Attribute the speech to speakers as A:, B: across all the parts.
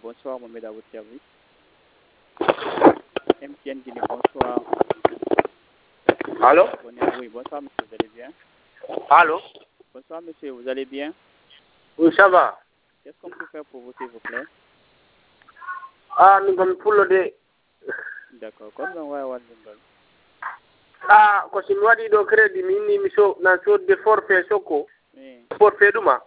A: bonsoir Mohamed à votre service. MTN Guinée, bonsoir.
B: Allô?
A: Oui, bonsoir monsieur, vous allez bien?
B: Allô?
A: Bonsoir monsieur, vous allez bien?
B: Oui, ça va.
A: Qu'est-ce qu'on peut faire pour vous s'il vous plaît?
B: Ah, nous sommes pour le.
A: D'accord, comme on va avoir une
B: Ah, ko sim waɗi ɗo crédit mi inni mi na sodde forfait sokko forfait ɗuma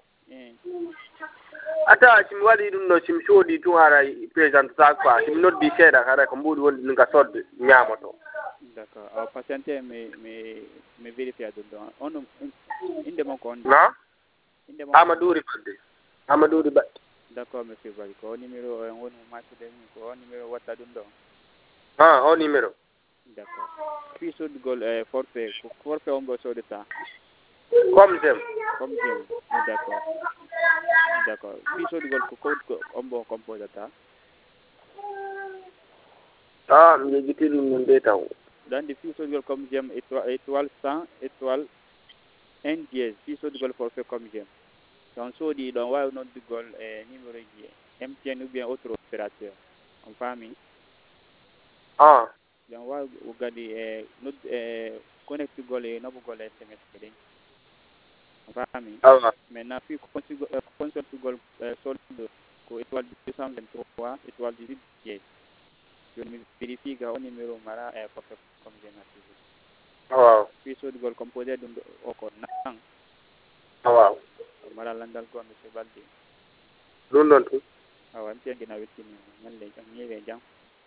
B: ata simi waɗi ɗum no simi soodi tun ara présente ta quoi simi noddi seeɗa kada ko mbuɗi wonde nga sodde ñamoto.
A: D'accord, alors patientez me vérifier dedans. On inde mon compte.
B: Non? Amadou Ribadde. Amadou Ribadde.
A: D'accord monsieur Bari, ko numéro on match de ko numéro WhatsApp dedans.
B: Ah, au numéro.
A: D'accord. Puis sur le forfait on va sur de ça.
B: Comme j'aime.
A: Comme j'aime. D'accord. D'accord. Puis sur le code on va composer ça.
B: Ah, mi jiti ɗum non de taw.
A: Dans des fiches sur comme j'aime étoile 100 étoile 1 dièse puis sur le forfait comme j'aime. Donc so dit donc ouais notre goal numéro MTN ou bien autre opérateur. En famille.
B: Ah.
A: Donc ouais vous regardez notre connect goal et notre goal SMS kede. En famille.
B: Ah.
A: Maintenant puis console goal solde ko étoile 223 étoile 18 dièse. Je vérifie que au numéro mara forfait comme j'aime activé.
B: Wow.
A: Puis sur le goal composé d'un au nang.
B: Wow.
A: Mara landal ko monsieur Balde.
B: Ɗum ɗon tun.
A: Awa MTN gina wettini man le jam